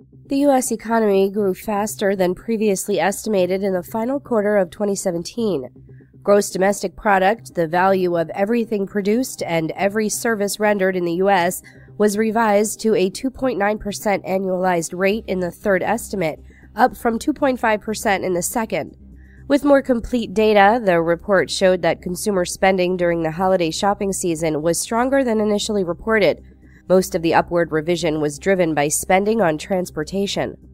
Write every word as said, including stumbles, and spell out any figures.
The U S economy grew faster than previously estimated in the final quarter of twenty seventeen. Gross domestic product, the value of everything produced and every service rendered in the U S, was revised to a two point nine percent annualized rate in the third estimate, up from two point five percent in the second. With more complete data, the report showed that consumer spending during the holiday shopping season was stronger than initially reported. Most of the upward revision was driven by spending on transportation.